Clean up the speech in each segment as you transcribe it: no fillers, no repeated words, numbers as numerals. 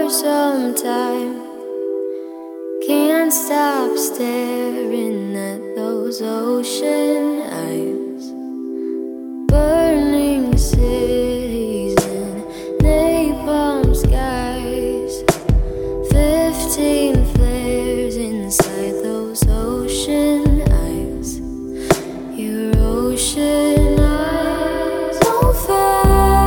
for some time. Can't stop staring at those ocean eyes. Burning cities and napalm skies. 15 flares inside those ocean eyes. Your ocean eyes don't fail.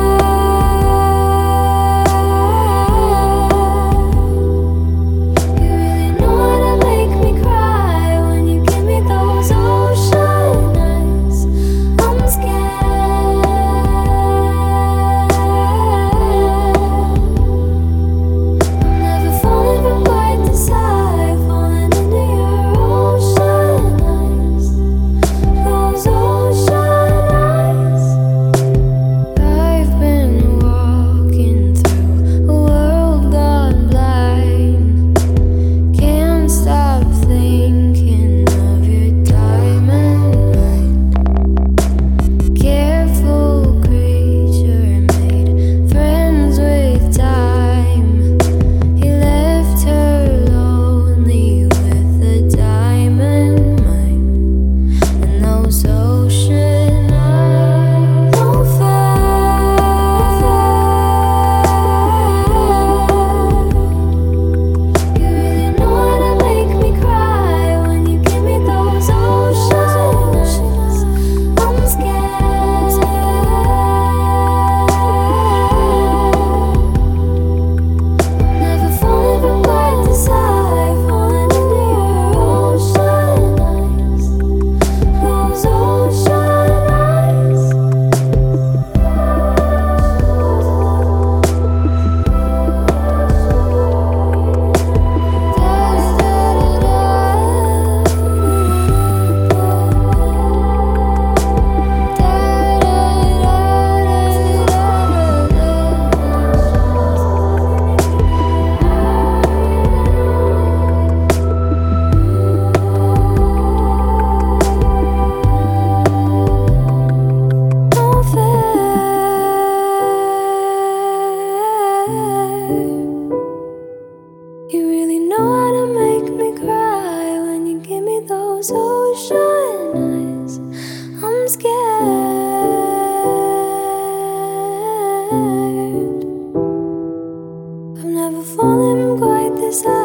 You really know how to make me cry when you give me those ocean eyes. I'm scared. I've never fallen quite this high.